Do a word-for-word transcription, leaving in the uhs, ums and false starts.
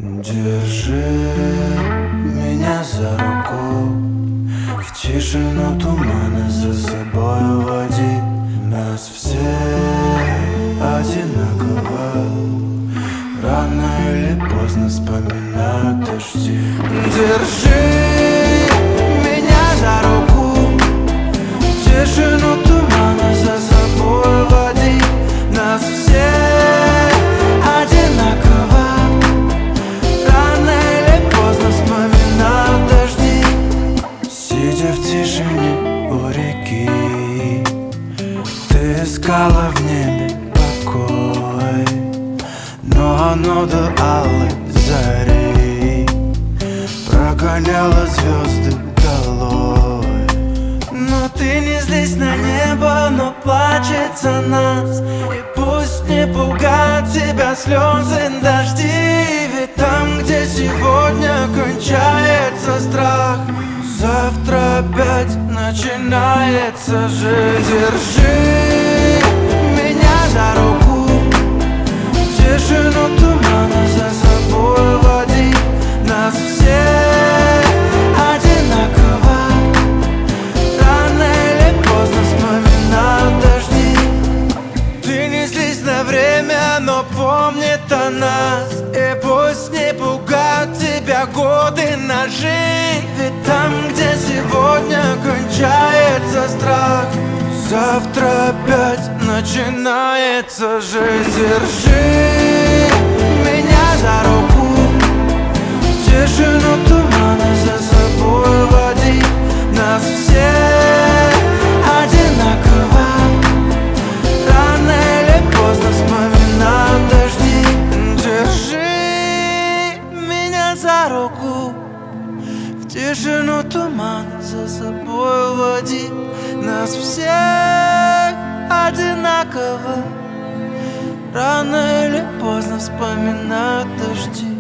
Держи меня за руку, в тишину тумана за собой води. Нас всех одинаково, рано или поздно вспоминают дожди. Держи меня за руку, в тишину тумана за собой води. Нас всех одинаково, рано или поздно вспоминают дожди. Сидя в тишине у реки, ты искала в небе покой, но оно до алой зари прогоняла звезды долой. Но ты не злись на небо, но плачет за нас. И пусть не пугают тебя слезы дожди, ведь там, где сегодня кончается страх, завтра опять начинается жизнь. Держи меня за руку, в тишину тумана за собой води. Нас всех одинаково, рано или поздно вспоминают дожди. Ты не злись на время, но помнит о нас. И пусть не пугают тебя годы ножи, ведь там, где сегодня кончается страх, завтра опять начинается жизнь. Держи меня за руку, в тишину тумана за собой води. Нас всех одинаково, рано или поздно вспоминают дожди. Держи меня за руку, в тишину тумана за собой води. Нас всех одинаково, рано или поздно вспоминают дожди.